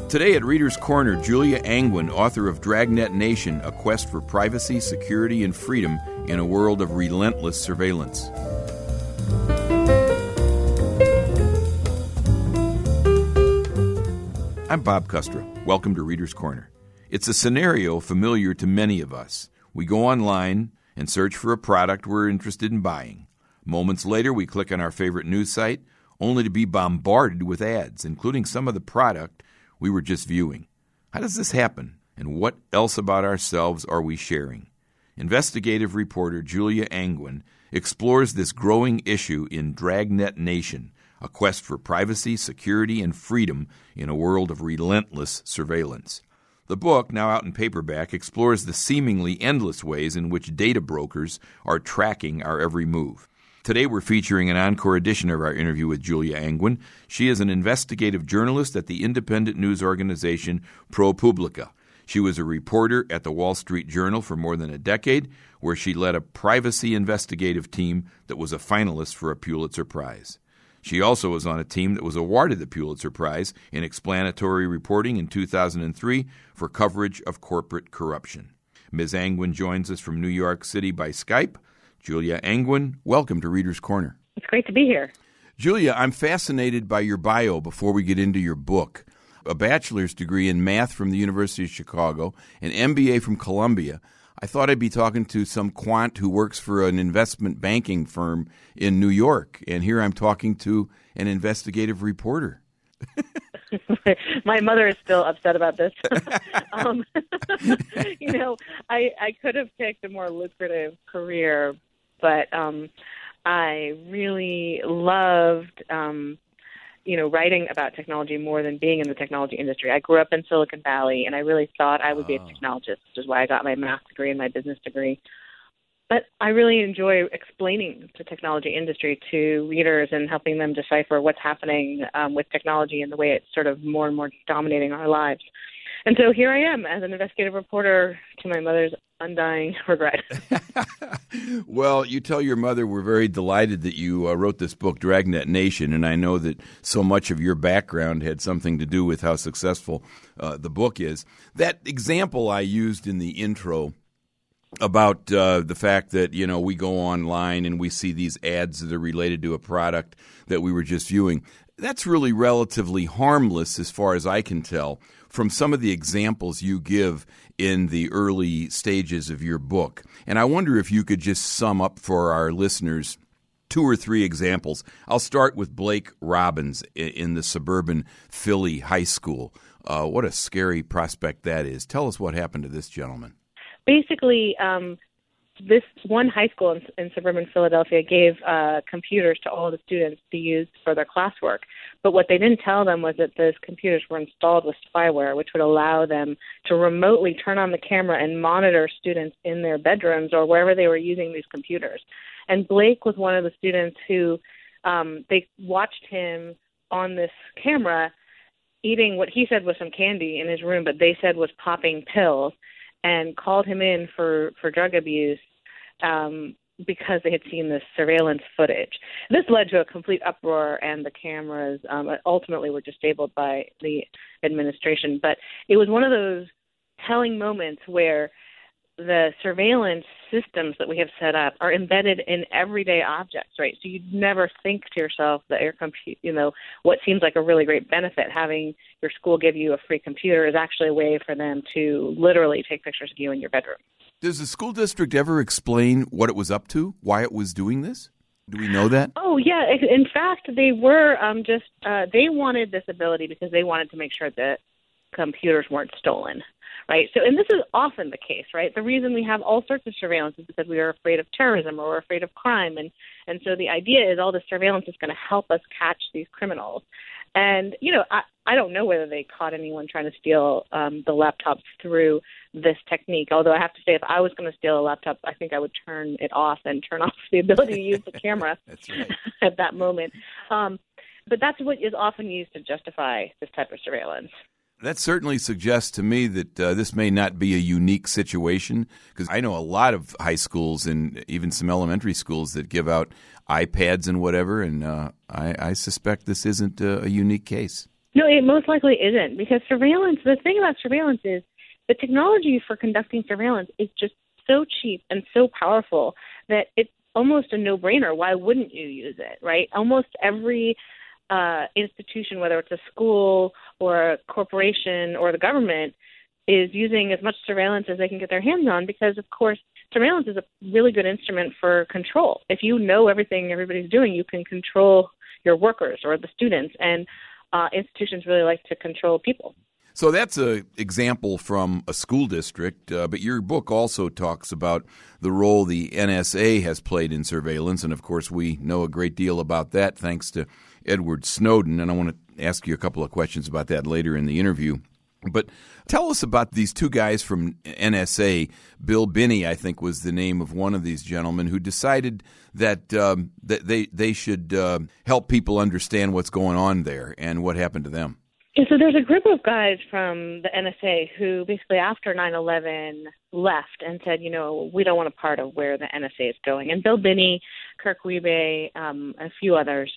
Today at Reader's Corner, Julia Angwin, author of Dragnet Nation, A Quest for Privacy, Security, and Freedom in a World of Relentless Surveillance. I'm Bob Custra. Welcome to Reader's Corner. It's a scenario familiar to many of us. We go online and search for a product we're interested in buying. Moments later, we click on our favorite news site, only to be bombarded with ads, including some of the product we were just viewing. How does this happen? And what else about ourselves are we sharing? Investigative reporter Julia Angwin explores this growing issue in Dragnet Nation, A Quest for Privacy, Security, and Freedom in a World of Relentless Surveillance. The book, now out in paperback, explores the seemingly endless ways in which data brokers are tracking our every move. Today we're featuring an encore edition of our interview with Julia Angwin. She is an investigative journalist at the independent news organization ProPublica. She was a reporter at the Wall Street Journal for more than a decade, where she led a privacy investigative team that was a finalist for a Pulitzer Prize. She also was on a team that was awarded the Pulitzer Prize in explanatory reporting in 2003 for coverage of corporate corruption. Ms. Angwin joins us from New York City by Skype. Julia Angwin, welcome to Reader's Corner. It's great to be here. Julia, I'm fascinated by your bio before we get into your book. A bachelor's degree in math from the University of Chicago, an MBA from Columbia. I thought I'd be talking to some quant who works for an investment banking firm in New York, and here I'm talking to an investigative reporter. My mother is still upset about this. I could have picked a more lucrative career, but I really loved, writing about technology more than being in the technology industry. I grew up in Silicon Valley, and I really thought I would be a technologist, which is why I got my math degree and my business degree. But I really enjoy explaining the technology industry to readers and helping them decipher what's happening with technology and the way it's sort of more and more dominating our lives. And so here I am as an investigative reporter, to my mother's undying regret. Well, you tell your mother we're very delighted that you wrote this book, Dragnet Nation, and I know that so much of your background had something to do with how successful the book is. That example I used in the intro about the fact that, we go online and we see these ads that are related to a product that we were just viewing, that's really relatively harmless as far as I can tell from some of the examples you give in the early stages of your book. And I wonder if you could just sum up for our listeners 2 or 3 examples. I'll start with Blake Robbins in the suburban Philly high school. What a scary prospect that is. Tell us what happened to this gentleman. Basically, this one high school in suburban Philadelphia gave computers to all the students to use for their classwork. But what they didn't tell them was that those computers were installed with spyware, which would allow them to remotely turn on the camera and monitor students in their bedrooms or wherever they were using these computers. And Blake was one of the students who they watched him on this camera eating what he said was some candy in his room, but they said was popping pills, and called him in for drug abuse because they had seen this surveillance footage. This led to a complete uproar, and the cameras ultimately were disabled by the administration. But it was one of those telling moments where the surveillance systems that we have set up are embedded in everyday objects, right? So you'd never think to yourself that what seems like a really great benefit, having your school give you a free computer, is actually a way for them to literally take pictures of you in your bedroom. Does the school district ever explain what it was up to, why it was doing this? Do we know that? Oh, yeah. In fact, they were they wanted this ability because they wanted to make sure that computers weren't stolen. Right. So, and this is often the case, right? The reason we have all sorts of surveillance is because we are afraid of terrorism or we're afraid of crime. And so the idea is all the surveillance is going to help us catch these criminals. And, I don't know whether they caught anyone trying to steal the laptops through this technique. Although I have to say, if I was going to steal a laptop, I think I would turn it off and turn off the ability to use the camera That's right. at that moment. But that's what is often used to justify this type of surveillance. That certainly suggests to me that this may not be a unique situation, because I know a lot of high schools and even some elementary schools that give out iPads and whatever, and I suspect this isn't a unique case. No, it most likely isn't, because surveillance, the thing about surveillance is the technology for conducting surveillance is just so cheap and so powerful that it's almost a no-brainer. Why wouldn't you use it, right? Almost every institution, whether it's a school or a corporation or the government, is using as much surveillance as they can get their hands on because, of course, surveillance is a really good instrument for control. If you know everything everybody's doing, you can control your workers or the students, and institutions really like to control people. So that's an example from a school district, but your book also talks about the role the NSA has played in surveillance, and of course we know a great deal about that thanks to Edward Snowden, and I want to ask you a couple of questions about that later in the interview. But tell us about these two guys from NSA. Bill Binney, I think, was the name of one of these gentlemen who decided that they should help people understand what's going on there and what happened to them. Yeah, so there's a group of guys from the NSA who basically after 9/11 left and said, we don't want a part of where the NSA is going. And Bill Binney, Kirk Wiebe, a few others,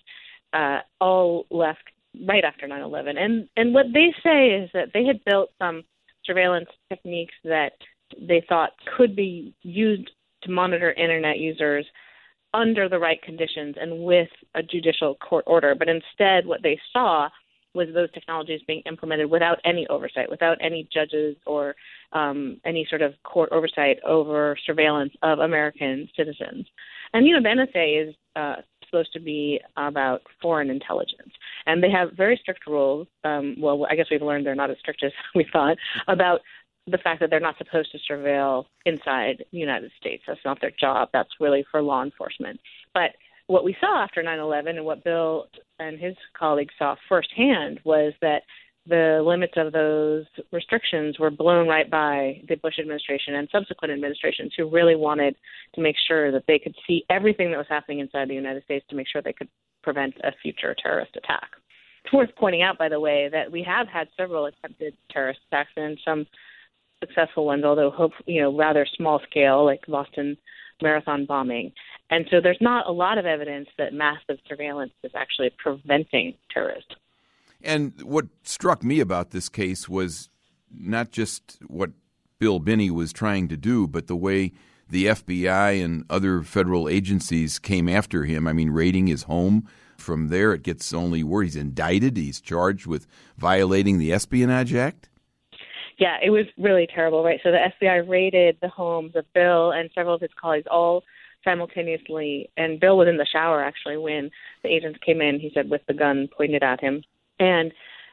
all left right after 9/11. And what they say is that they had built some surveillance techniques that they thought could be used to monitor Internet users under the right conditions and with a judicial court order. But instead, what they saw was those technologies being implemented without any oversight, without any judges or any sort of court oversight over surveillance of American citizens. And, the NSA is supposed to be about foreign intelligence. And they have very strict rules. Well, I guess we've learned they're not as strict as we thought about the fact that they're not supposed to surveil inside the United States. That's not their job. That's really for law enforcement. But what we saw after 9/11 and what Bill and his colleagues saw firsthand was that the limits of those restrictions were blown right by the Bush administration and subsequent administrations who really wanted to make sure that they could see everything that was happening inside the United States to make sure they could prevent a future terrorist attack. It's worth pointing out, by the way, that we have had several attempted terrorist attacks and some successful ones, although rather small scale, like Boston Marathon bombing. And so there's not a lot of evidence that massive surveillance is actually preventing terrorism. And what struck me about this case was not just what Bill Binney was trying to do, but the way the FBI and other federal agencies came after him. I mean, raiding his home. From there, it gets only worse. He's indicted. He's charged with violating the Espionage Act. Yeah, it was really terrible, right? So the FBI raided the homes of Bill and several of his colleagues all simultaneously. And Bill was in the shower, actually, when the agents came in, he said, with the gun pointed at him. And,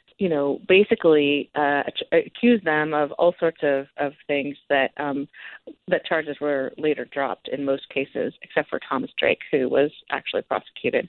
basically accused them of all sorts of things that charges were later dropped in most cases, except for Thomas Drake, who was actually prosecuted.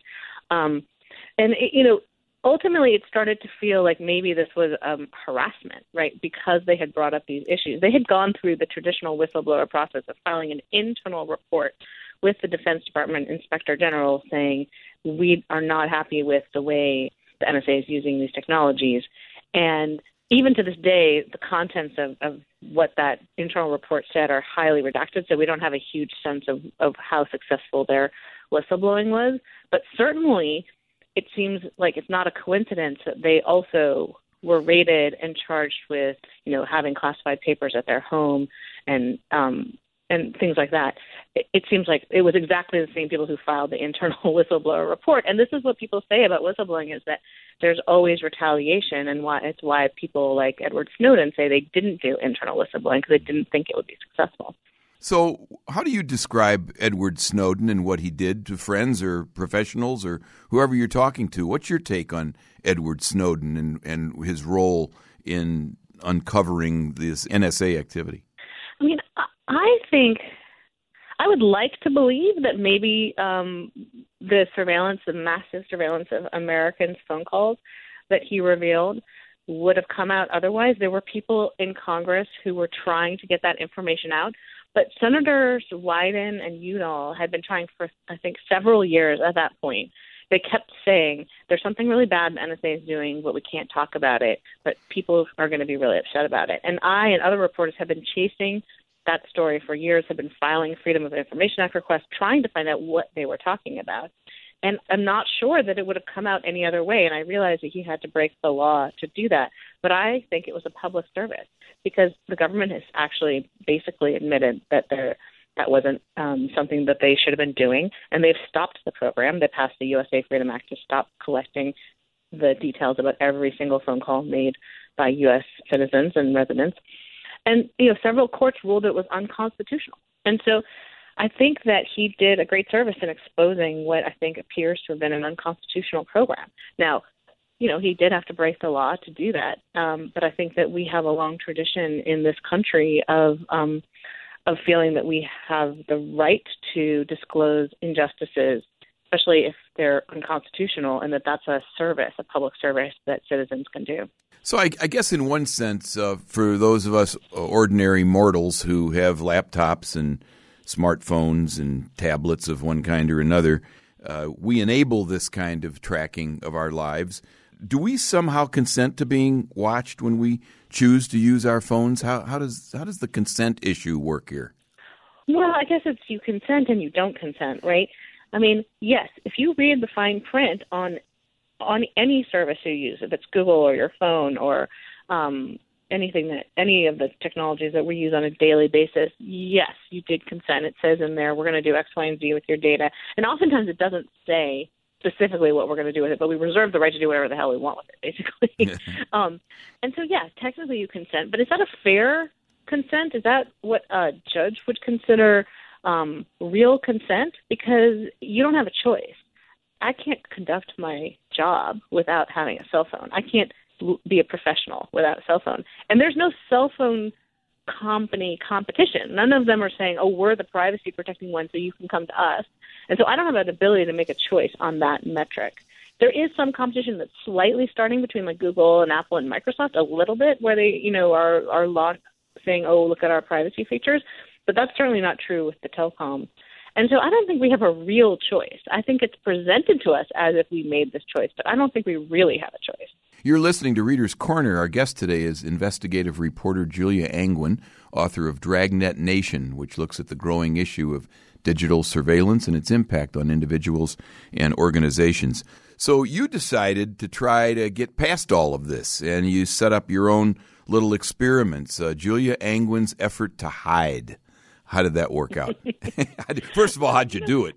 Ultimately, it started to feel like maybe this was harassment, right, because they had brought up these issues. They had gone through the traditional whistleblower process of filing an internal report with the Defense Department Inspector General saying, we are not happy with the way the NSA is using these technologies. And even to this day, the contents of what that internal report said are highly redacted, so we don't have a huge sense of how successful their whistleblowing was. But certainly it seems like it's not a coincidence that they also were raided and charged with, having classified papers at their home and things like that. It seems like it was exactly the same people who filed the internal whistleblower report. And this is what people say about whistleblowing, is that there's always retaliation, and it's why people like Edward Snowden say they didn't do internal whistleblowing because they didn't think it would be successful. So how do you describe Edward Snowden and what he did to friends or professionals or whoever you're talking to? What's your take on Edward Snowden and his role in uncovering this NSA activity? I mean, I think I would like to believe that maybe the massive surveillance of Americans' phone calls that he revealed would have come out otherwise. There were people in Congress who were trying to get that information out. But Senators Wyden and Udall had been trying for, I think, several years at that point. They kept saying, there's something really bad the NSA is doing, but we can't talk about it. But people are going to be really upset about it. And I and other reporters have been chasing that story for years, have been filing Freedom of Information Act requests, trying to find out what they were talking about. And I'm not sure that it would have come out any other way. And I realized that he had to break the law to do that. But I think it was a public service because the government has actually basically admitted that that wasn't something that they should have been doing. And they've stopped the program. They passed the USA Freedom Act to stop collecting the details about every single phone call made by U.S. citizens and residents. And, several courts ruled it was unconstitutional. And so I think that he did a great service in exposing what I think appears to have been an unconstitutional program. Now, he did have to break the law to do that, but I think that we have a long tradition in this country of feeling that we have the right to disclose injustices, especially if they're unconstitutional, and that's a service, a public service that citizens can do. So I guess in one sense, for those of us ordinary mortals who have laptops and smartphones and tablets of one kind or another, we enable this kind of tracking of our lives. Do we somehow consent to being watched when we choose to use our phones? How does the consent issue work here? Well, I guess it's you consent and you don't consent, right? I mean, yes, if you read the fine print on any service you use, if it's Google or your phone or any of the technologies that we use on a daily basis, yes, you did consent. It says in there, we're going to do X, Y, and Z with your data. And oftentimes it doesn't say specifically what we're going to do with it, but we reserve the right to do whatever the hell we want with it, basically. And so, yeah, technically you consent. But is that a fair consent? Is that what a judge would consider real consent? Because you don't have a choice. I can't conduct my job without having a cell phone. I can't be a professional without a cell phone. And there's no cell phone company competition. None of them are saying, oh, we're the privacy protecting one, so you can come to us. And so I don't have an ability to make a choice on that metric. There is some competition that's slightly starting between like Google and Apple and Microsoft a little bit where they, are saying, oh, look at our privacy features. But that's certainly not true with the telecom. And so I don't think we have a real choice. I think it's presented to us as if we made this choice, but I don't think we really have a choice. You're listening to Reader's Corner. Our guest today is investigative reporter Julia Angwin, author of Dragnet Nation, which looks at the growing issue of digital surveillance and its impact on individuals and organizations. So you decided to try to get past all of this, and you set up your own little experiments, Julia Angwin's effort to hide. How did that work out? First of all, how'd you do it?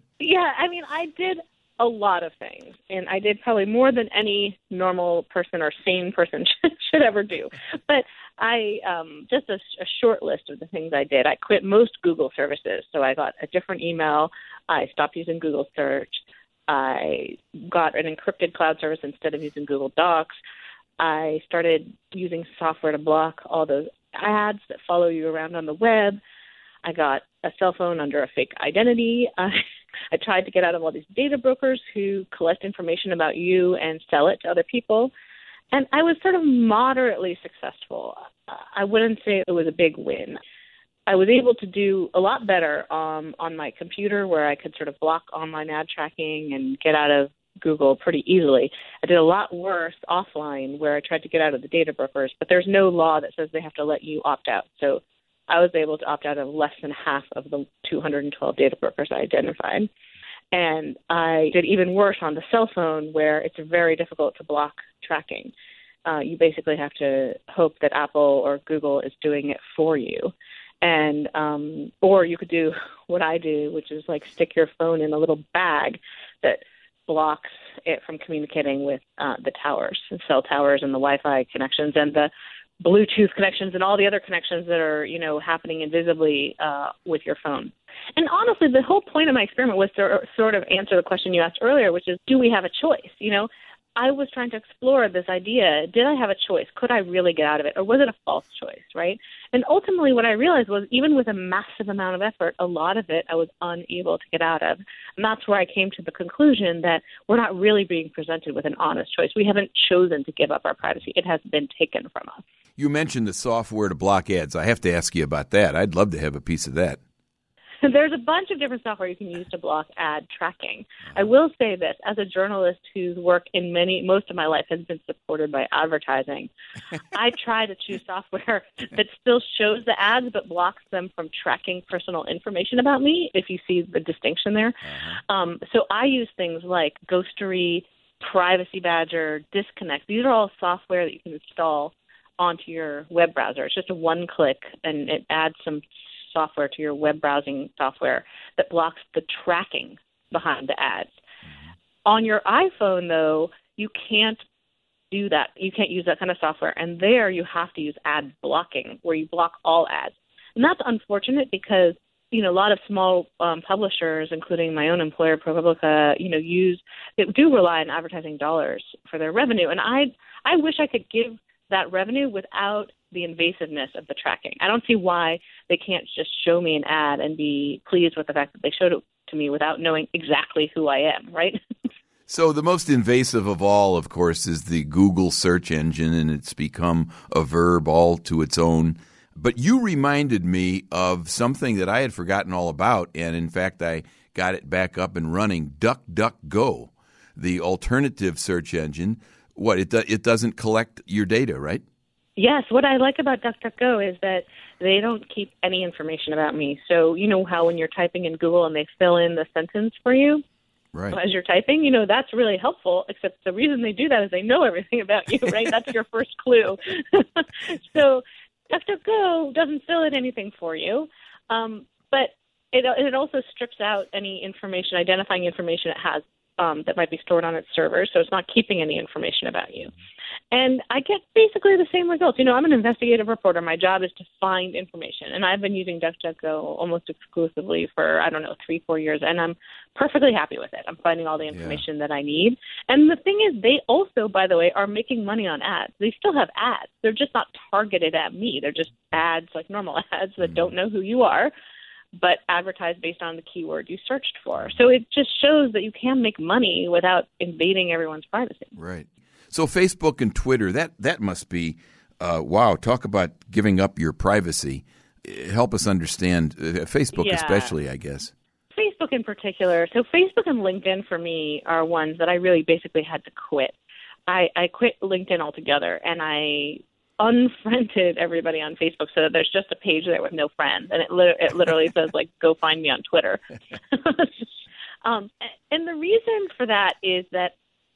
I did a lot of things, and I did probably more than any normal person or sane person should ever do. But I just a short list of the things I did. I quit most Google services, so I got a different email. I stopped using Google Search. I got an encrypted cloud service instead of using Google Docs. I started using software to block all those ads that follow you around on the web. I got a cell phone under a fake identity. I tried to get out of all these data brokers who collect information about you and sell it to other people. And I was sort of moderately successful. I wouldn't say it was a big win. I was able to do a lot better on my computer where I could sort of block online ad tracking and get out of Google pretty easily. I did a lot worse offline where I tried to get out of the data brokers, but there's no law that says they have to let you opt out. So I was able to opt out of less than half of the 212 data brokers I identified. And I did even worse on the cell phone where it's very difficult to block tracking. You basically have to hope that Apple or Google is doing it for you. And or you could do what I do, which is like stick your phone in a little bag that blocks it from communicating with the towers, the cell towers and the Wi-Fi connections and the Bluetooth connections and all the other connections that are, happening invisibly with your phone. And honestly, the whole point of my experiment was to sort of answer the question you asked earlier, which is, do we have a choice? I was trying to explore this idea. Did I have a choice? Could I really get out of it? Or was it a false choice, right? And ultimately what I realized was even with a massive amount of effort, a lot of it I was unable to get out of. And that's where I came to the conclusion that we're not really being presented with an honest choice. We haven't chosen to give up our privacy. It has been taken from us. You mentioned the software to block ads. I have to ask you about that. I'd love to have a piece of that. There's a bunch of different software you can use to block ad tracking. I will say this, as a journalist whose work in most of my life has been supported by advertising, I try to choose software that still shows the ads but blocks them from tracking personal information about me, if you see the distinction there. So I use things like Ghostery, Privacy Badger, Disconnect. These are all software that you can install onto your web browser. It's just a one-click, and it adds some software to your web browsing software that blocks the tracking behind the ads. On your iPhone, though, you can't do that. You can't use that kind of software. And there you have to use ad blocking, where you block all ads. And that's unfortunate because, a lot of small publishers, including my own employer, ProPublica, they do rely on advertising dollars for their revenue. And I wish I could give that revenue without the invasiveness of the tracking. I don't see why they can't just show me an ad and be pleased with the fact that they showed it to me without knowing exactly who I am, right? So the most invasive of all, of course, is the Google search engine, and it's become a verb all to its own. But you reminded me of something that I had forgotten all about, and in fact I got it back up and running, DuckDuckGo, the alternative search engine. It doesn't collect your data, right? Yes. What I like about DuckDuckGo is that they don't keep any information about me. So you know how when you're typing in Google and they fill in the sentence for you as you're typing, that's really helpful, except the reason they do that is they know everything about you, right? That's your first clue. So DuckDuckGo doesn't fill in anything for you, but it also strips out any information, identifying information it has that might be stored on its servers, so it's not keeping any information about you. And I get basically the same results. I'm an investigative reporter. My job is to find information, and I've been using DuckDuckGo almost exclusively for, 3-4 years, and I'm perfectly happy with it. I'm finding all the information that I need. And the thing is, they also, by the way, are making money on ads. They still have ads. They're just not targeted at me. They're just ads like normal ads that don't know who you are, but advertised based on the keyword you searched for. So it just shows that you can make money without invading everyone's privacy. Right. So Facebook and Twitter, that must be, wow, talk about giving up your privacy. Help us understand, Facebook especially, I guess. Facebook in particular. So Facebook and LinkedIn for me are ones that I really basically had to quit. I quit LinkedIn altogether, and I unfriended everybody on Facebook so that there's just a page there with no friends, and it literally says, like, go find me on Twitter. And the reason for that is that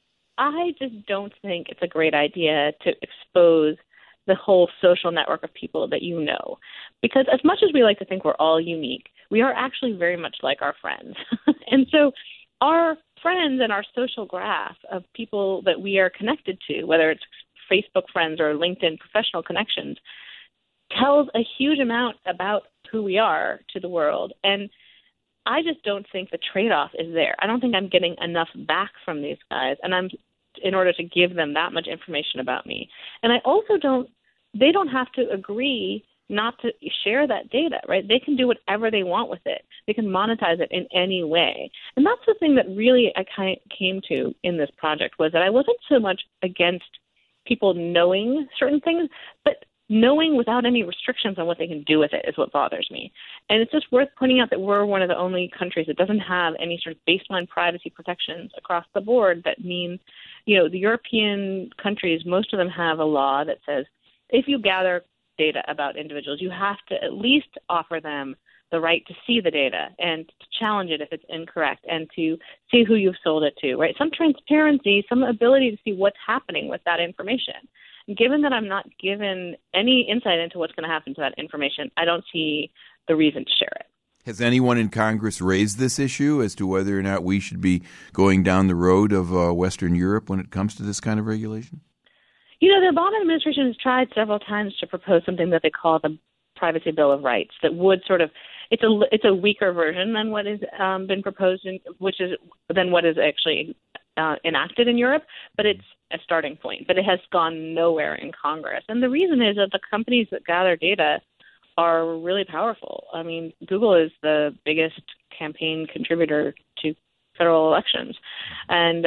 I just don't think it's a great idea to expose the whole social network of people that you know. Because as much as we like to think we're all unique, we are actually very much like our friends. And so our friends and our social graph of people that we are connected to, whether it's Facebook friends or LinkedIn professional connections, tells a huge amount about who we are to the world. And I just don't think the trade-off is there. I don't think I'm getting enough back from these guys, and in order to give them that much information about me. And I also they don't have to agree not to share that data, right? They can do whatever they want with it. They can monetize it in any way. And that's the thing that really I came to in this project, was that I wasn't so much against people knowing certain things, but knowing without any restrictions on what they can do with it is what bothers me. And it's just worth pointing out that we're one of the only countries that doesn't have any sort of baseline privacy protections across the board. That means, the European countries, most of them have a law that says if you gather data about individuals, you have to at least offer them the right to see the data and to challenge it if it's incorrect, and to see who you've sold it to, right? Some transparency, some ability to see what's happening with that information. Given that I'm not given any insight into what's going to happen to that information, I don't see the reason to share it. Has anyone in Congress raised this issue as to whether or not we should be going down the road of Western Europe when it comes to this kind of regulation? The Obama administration has tried several times to propose something that they call the Privacy Bill of Rights that would sort of – it's a weaker version than what has been proposed, than what is actually enacted in Europe, but it's a starting point. But it has gone nowhere in Congress. And the reason is that the companies that gather data are really powerful. I mean, Google is the biggest campaign contributor to federal elections. And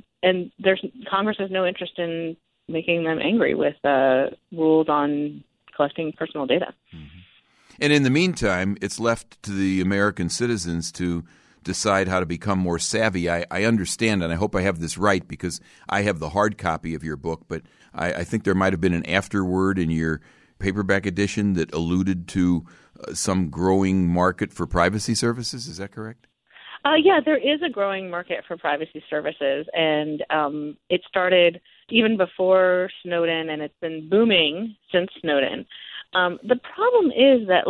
Congress has no interest in making them angry with rules on collecting personal data. Mm-hmm. And in the meantime, it's left to the American citizens to decide how to become more savvy. I understand, and I hope I have this right because I have the hard copy of your book, but I think there might have been an afterword in your paperback edition that alluded to some growing market for privacy services. Is that correct? Yeah, there is a growing market for privacy services, and it started even before Snowden, and it's been booming since Snowden. The problem is that,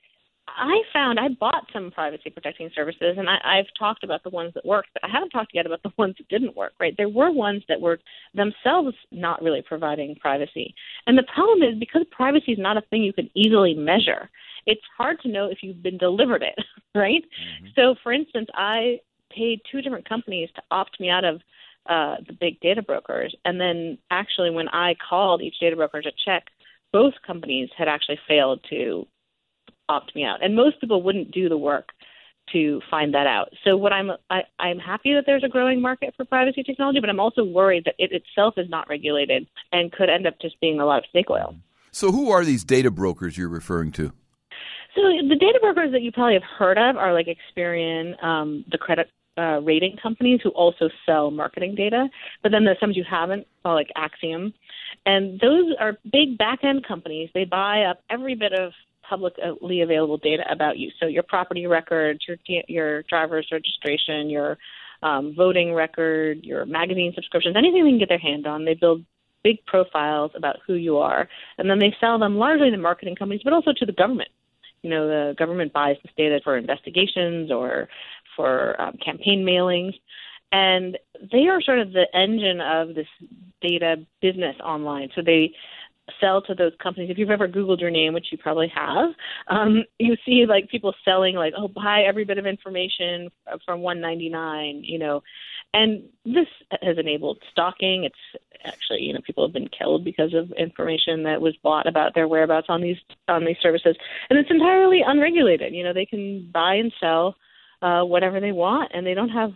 I bought some privacy protecting services, and I've talked about the ones that worked, but I haven't talked yet about the ones that didn't work, right? There were ones that were themselves not really providing privacy. And the problem is because privacy is not a thing you can easily measure, it's hard to know if you've been delivered it, right? Mm-hmm. So, for instance, I paid 2 different companies to opt me out of the big data brokers. And then actually when I called each data broker to check, both companies had actually failed to opt me out. And most people wouldn't do the work to find that out. So what I'm happy that there's a growing market for privacy technology, but I'm also worried that it itself is not regulated and could end up just being a lot of snake oil. So who are these data brokers you're referring to? So the data brokers that you probably have heard of are like Experian, the credit rating companies who also sell marketing data. But then there's some you haven't, like Axiom. And those are big back-end companies. They buy up every bit of publicly available data about you. So your property records, your driver's registration, your voting record, your magazine subscriptions, anything they can get their hand on. They build big profiles about who you are, and then they sell them largely to marketing companies, but also to the government. You know, the government buys this data for investigations or for campaign mailings. And they are sort of the engine of this data business online. So they sell to those companies. If you've ever Googled your name, which you probably have, you see like people selling like, oh, buy every bit of information from $1.99, you know. And this has enabled stalking. It's actually, you know, people have been killed because of information that was bought about their whereabouts on these services. And it's entirely unregulated. You know, they can buy and sell whatever they want, and they don't have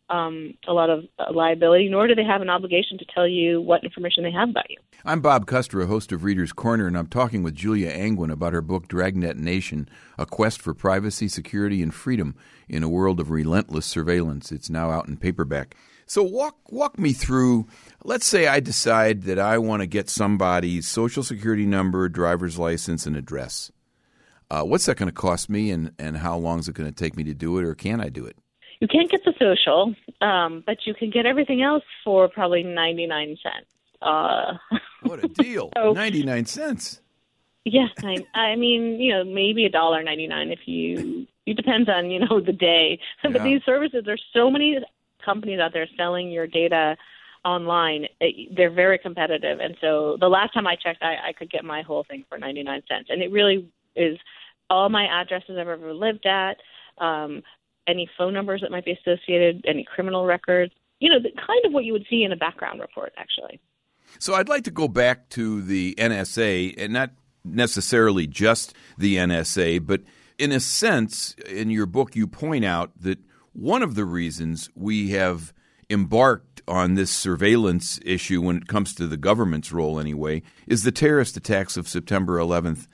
a lot of liability, nor do they have an obligation to tell you what information they have about you. I'm Bob Custer, a host of Reader's Corner, and I'm talking with Julia Angwin about her book, Dragnet Nation, A Quest for Privacy, Security, and Freedom in a World of Relentless Surveillance. It's now out in paperback. So walk me through, let's say I decide that I want to get somebody's social security number, driver's license, and address. What's that going to cost me, and how long is it going to take me to do it, or can I do it? You can't get the social, but you can get everything else for probably 99 cents. What a deal. So, 99 cents. Yeah, I mean, you know, maybe $1.99 if it depends on, you know, the day. Yeah. But these services, there's so many companies out there selling your data online. They're very competitive. And so the last time I checked, I could get my whole thing for 99 cents. And it really is all my addresses I've ever lived at, any phone numbers that might be associated, any criminal records, you know, kind of what you would see in a background report, actually. So I'd like to go back to the NSA, and not necessarily just the NSA, but in a sense, in your book, you point out that one of the reasons we have embarked on this surveillance issue when it comes to the government's role anyway is the terrorist attacks of September 11th,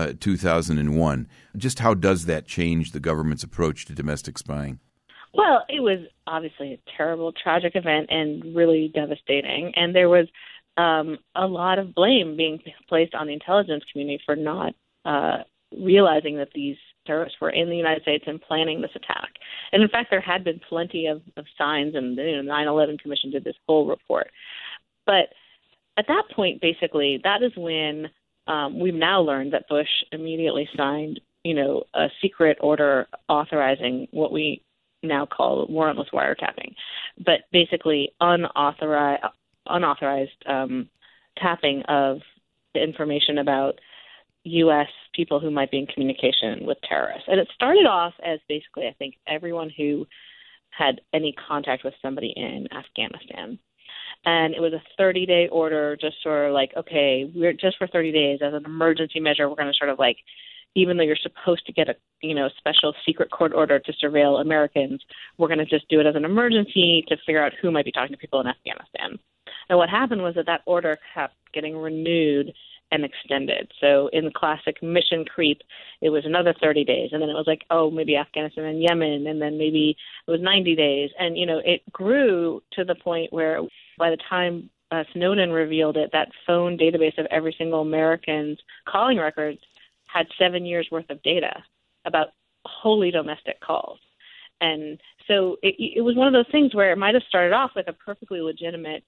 2001. Just how does that change the government's approach to domestic spying? Well, it was obviously a terrible, tragic event and really devastating. And there was a lot of blame being placed on the intelligence community for not realizing that these terrorists were in the United States and planning this attack. And in fact, there had been plenty of signs, and the 9/11 Commission did this whole report. But at that point, basically, that is when we've now learned that Bush immediately signed, you know, a secret order authorizing what we now call warrantless wiretapping, but basically unauthorized tapping of the information about U.S. people who might be in communication with terrorists. And it started off as basically, I think, everyone who had any contact with somebody in Afghanistan. And it was a 30-day order, just sort of like, okay, we're just for 30 days as an emergency measure, we're going to sort of like, even though you're supposed to get a, you know, special secret court order to surveil Americans, we're going to just do it as an emergency to figure out who might be talking to people in Afghanistan. And what happened was that order kept getting renewed and extended. So in the classic mission creep, it was another 30 days. And then it was like, oh, maybe Afghanistan and Yemen. And then maybe it was 90 days. And, it grew to the point where by the time Snowden revealed it, that phone database of every single American's calling records had 7 years worth of data about wholly domestic calls. And so it was one of those things where it might have started off with a perfectly legitimate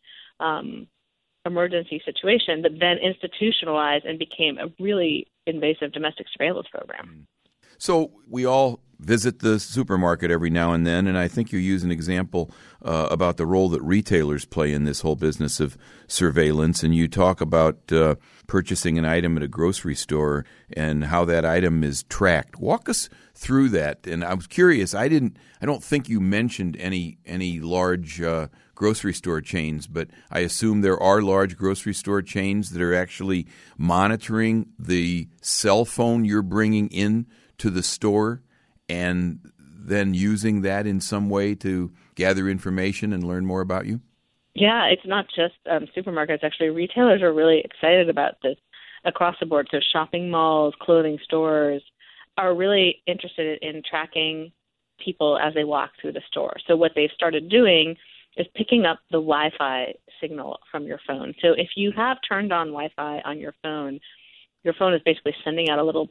emergency situation, but then institutionalized and became a really invasive domestic surveillance program. So we all visit the supermarket every now and then, and I think you use an example about the role that retailers play in this whole business of surveillance, and you talk about purchasing an item at a grocery store and how that item is tracked. Walk us through that. And I was curious, I don't think you mentioned any large grocery store chains, but I assume there are large grocery store chains that are actually monitoring the cell phone you're bringing in to the store and then using that in some way to gather information and learn more about you? Yeah, it's not just supermarkets. Actually, retailers are really excited about this across the board. So shopping malls, clothing stores are really interested in tracking people as they walk through the store. So what they've started doing is picking up the Wi-Fi signal from your phone. So if you have turned on Wi-Fi on your phone is basically sending out a little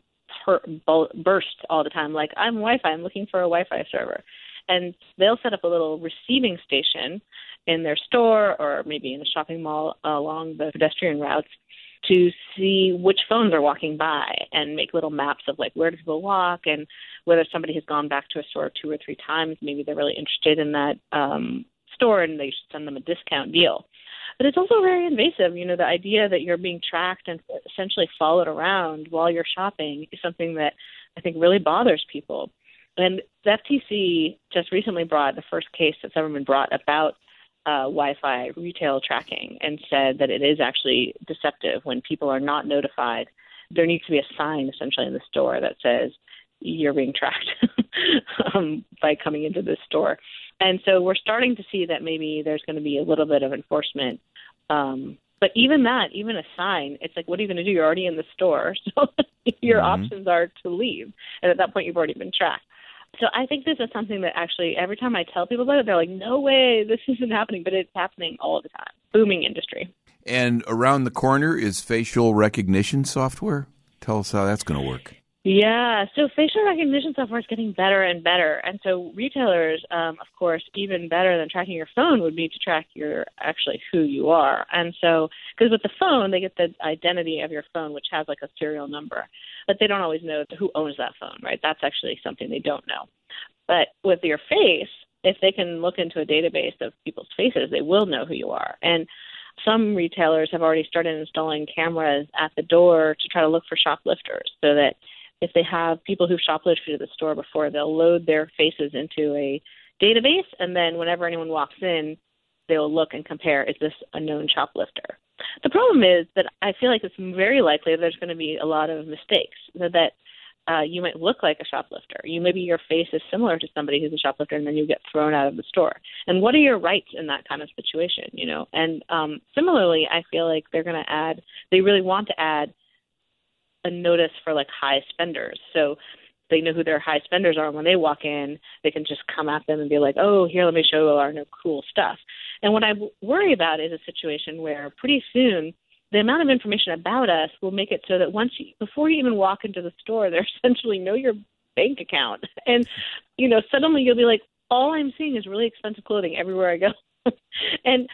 burst all the time, like, I'm Wi-Fi, I'm looking for a Wi-Fi server. And they'll set up a little receiving station in their store or maybe in a shopping mall along the pedestrian routes to see which phones are walking by and make little maps of, like, where do people walk and whether somebody has gone back to a store 2 or 3 times. Maybe they're really interested in that store and they should send them a discount deal. But it's also very invasive. The idea that you're being tracked and essentially followed around while you're shopping is something that I think really bothers people. And the FTC just recently brought the first case that's ever been brought about Wi-Fi retail tracking and said that it is actually deceptive when people are not notified. There needs to be a sign essentially in the store that says you're being tracked by coming into this store. And so we're starting to see that maybe there's going to be a little bit of enforcement. But even a sign, it's like, what are you going to do? You're already in the store. So your options are to leave. And at that point, you've already been tracked. So I think this is something that actually every time I tell people about it, they're like, no way, this isn't happening. But it's happening all the time. Booming industry. And around the corner is facial recognition software. Tell us how that's going to work. Yeah, so facial recognition software is getting better and better. And so retailers, of course, even better than tracking your phone would be to track who you are. And so, because with the phone, they get the identity of your phone, which has like a serial number, but they don't always know who owns that phone, right? That's actually something they don't know. But with your face, if they can look into a database of people's faces, they will know who you are. And some retailers have already started installing cameras at the door to try to look for shoplifters so that if they have people who shoplifted at the store before, they'll load their faces into a database, and then whenever anyone walks in, they'll look and compare, is this a known shoplifter? The problem is that I feel like it's very likely that there's going to be a lot of mistakes, that you might look like a shoplifter. Maybe your face is similar to somebody who's a shoplifter, and then you get thrown out of the store. And what are your rights in that kind of situation, And similarly, I feel like they really want to add a notice for like high spenders. So they know who their high spenders are. And when they walk in, they can just come at them and be like, oh, here, let me show you our new cool stuff. And what I worry about is a situation where pretty soon the amount of information about us will make it so that before you even walk into the store, they essentially know your bank account. And, suddenly you'll be like, all I'm seeing is really expensive clothing everywhere I go. And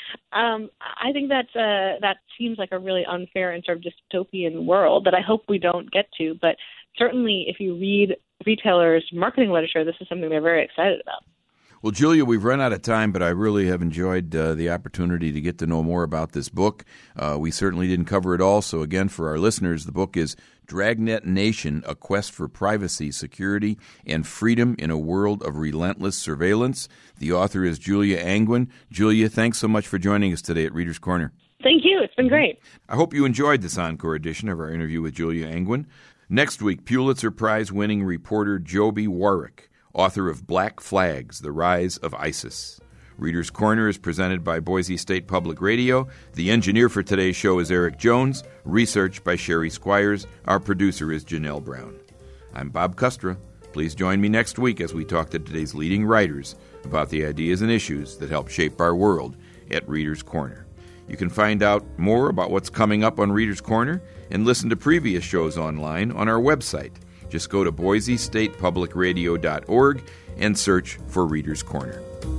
I think that seems like a really unfair and sort of dystopian world that I hope we don't get to. But certainly if you read retailers' marketing literature, this is something they're very excited about. Well, Julia, we've run out of time, but I really have enjoyed the opportunity to get to know more about this book. We certainly didn't cover it all. So again, for our listeners, the book is Dragnet Nation, A Quest for Privacy, Security, and Freedom in a World of Relentless Surveillance. The author is Julia Angwin. Julia, thanks so much for joining us today at Reader's Corner. Thank you. It's been great. I hope you enjoyed this encore edition of our interview with Julia Angwin. Next week, Pulitzer Prize-winning reporter Joby Warrick, author of Black Flags, The Rise of ISIS. Reader's Corner is presented by Boise State Public Radio. The engineer for today's show is Eric Jones. Research by Sherry Squires. Our producer is Janelle Brown. I'm Bob Custra. Please join me next week as we talk to today's leading writers about the ideas and issues that help shape our world at Reader's Corner. You can find out more about what's coming up on Reader's Corner and listen to previous shows online on our website. Just go to boisestatepublicradio.org and search for Reader's Corner.